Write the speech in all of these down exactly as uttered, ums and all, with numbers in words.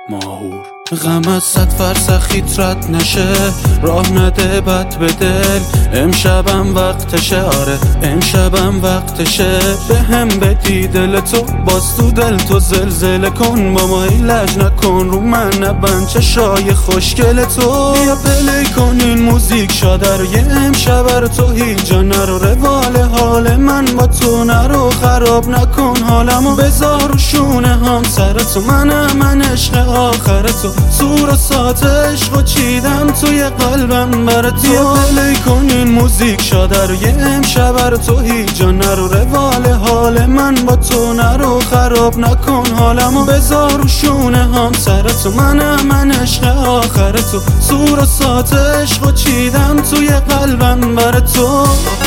ماهور غم از صد فرسخیت رد نشه، راه نده بد به دل. امشبم وقتشه، آره امشبم وقتشه. به هم بدی دل تو، باز تو دل تو زلزله کن. با ما لج نکن، رو من نبند چشای خوشگل تو. بیا پلی کن این موزیک شاده رو، یه امشب رو تو هیچ جا نرو. روال حال من با تو نرو، خراب نکن حالمو. بذار رو شونه هم سر تو، منم من عشق آخر تو. سور و سات عشق و چیدم توی قلبم بر تو. بیا پلی کن این موزیک شاده رو، یه امشب رو تو هیچ جا نرو. روال حال من با تو نرو، خراب نکن حالمو. بذار رو شونه هم سر تو، منم من عشق آخر تو. سور و سات عشق و چیدم توی قلبم بر تو.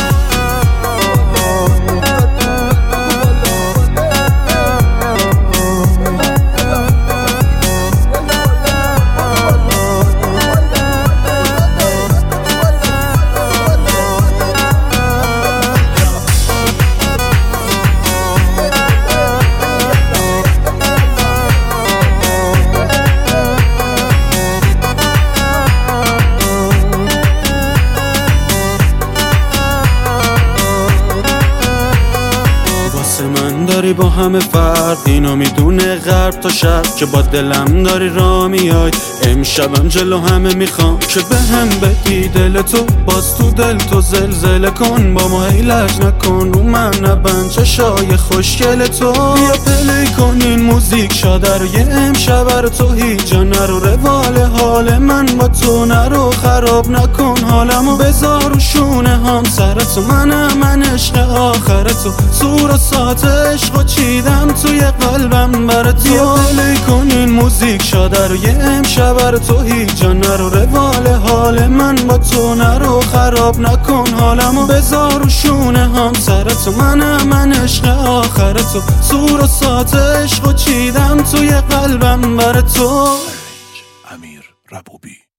من داری با همه فرق، اینو میدونه غرب تا شرق. که با دلم داری را میای، امشبم جلو همه میخوام. که به هم بدی دل تو، باز تو دل تو زلزله کن. با ما لج نکن، رو من نبند چشای خوشگل تو. بیا پلی کن این موزیک شاده رو، یه امشب رو تو هیچ جا نرو. روال حال من با تو نرو، خراب نکن حالمو. بذار رو شونه هم سر تو، منم من عشق آخر تو. سور و سات عشق و چیدم توی قلبم بر تو. بیا پلی کن این موزیک شاده رو، یه امشب رو تو هیچ جا نرو. روال حال من با تو نرو، خراب نکن حالمو. بذار رو شونه هم سر تو، منم من عشق آخر تو. سور و سات عشق و چیدم توی قلبم بر تو. امیر ربوبی.